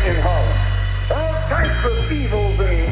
in Harlem. All types of evils and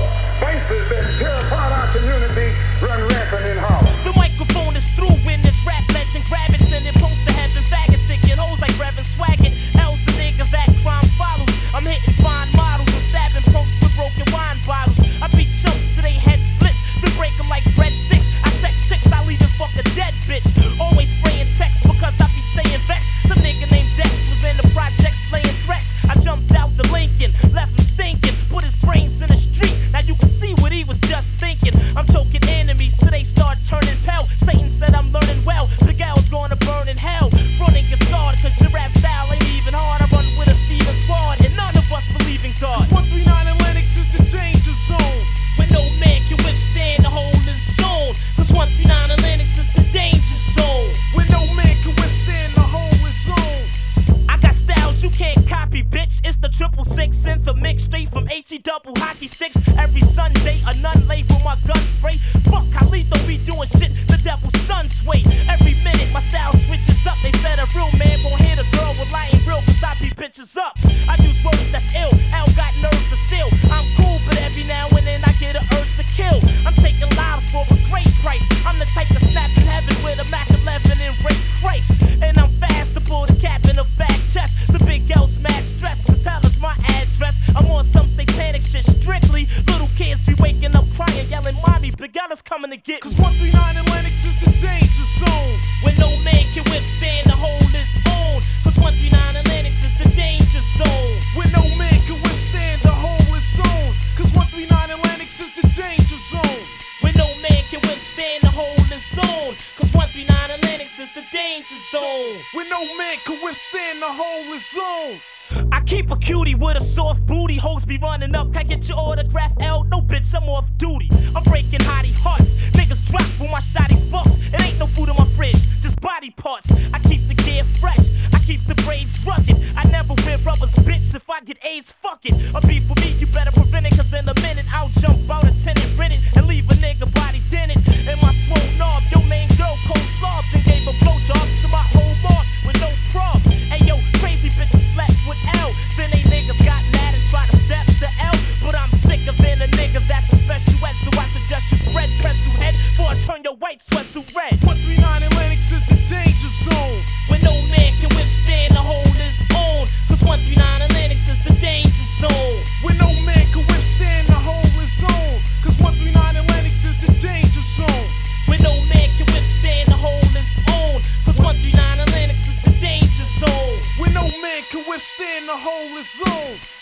vices that tear apart our community run rampant in Harlem. The microphone is through when this rap legend grab it, send it post to heaven, faggots sticking hoes like Reverend Swaggart. L's the niggas that crime follows. I'm hitting fine models and stabbing punks with broken wine bottles. I beat chumps to they head splits, then break them like breadsticks. I sex chicks, I leave and fuck a dead bitch. Always spraying text because I be staying vexed. Some nigga named Dex was in the projects laying threats. I jumped out the Lincoln, left him stinking, put his brains in the street. Now you can see what he was just thinking. I'm choking enemies till they start turning pale. Satan said I'm learning well, Big L's gonna burn in hell. Fronting gets scarred cause your rap style ain't even hard. I run with a thieving squad and none of us believe in God. Cause 139 Atlantic is the danger zone, when no man can withstand the whole zone. Cause 139 Atlantic is the danger zone. when no man can withstand the whole zone. I got styles you can't copy, bitch. It's the 666 synth, a mix straight from HE double hockey sticks. Every Sunday, a nun label my gun spray. Fuck, Khalito be doing shit, the devil's son sway. Every minute, my style switches up. They said a real man won't hit a girl with lying real, cause I beat bitches up. I use words that's ill, L got nerves of steel. I'm cool, but every now and then I get an urge to kill. I'm taking lives for a great price. I'm the type to snap in heaven with a Mac 11 and rape Christ. And I'm fast to pull the cap in a back chest. The Big L smash stress, cause hell is my address. I'm on some satanic shit strictly. Little kids be waking up crying, yelling, Mommy, Big L is coming to get me. Cause 139 Atlantic is the danger zone, When no man can withstand the whole his own. Cause 139 Atlantic is the danger zone. when no man can withstand the whole zone. Cause 139 Atlantic is the danger zone, When no man can withstand the whole his own. Cause 139 Atlantic is the danger zone. when no man can withstand the whole zone. I keep a cutie with a soft booty. Hoes be running up, can I get your autograph, L? No bitch, I'm off duty. I'm breaking hottie hearts. Niggas drop when my shotties bucks. It ain't no food in my fridge, just body parts. I keep the gear fresh, I keep the braids rugged. I never wear rubbers, bitch. If I get AIDS, fuck it. A beef for me, you better prevent it. Cause in a minute, I'll jump out a tenant rented and leave a nigga body dented. And my swole knob, your main girl cold slob. Then gave a blowjob to my whole log with no prob. Hey yo, crazy bitches slept with L. Then they niggas got mad and tried to step the L. But I'm sick of being a nigga that's a special ed. So I suggest you spread pencil head before I turn your white sweatsuit red. 139 Atlantic is the danger zone, When no man can withstand the whole his own. Cause 139 Atlantic is the danger zone. when no man can withstand the whole zone. Cause 139 Atlantic is the danger zone, When no man can withstand the whole his own. Cause 139 Atlantic is the danger zone. when no man can withstand the whole zone.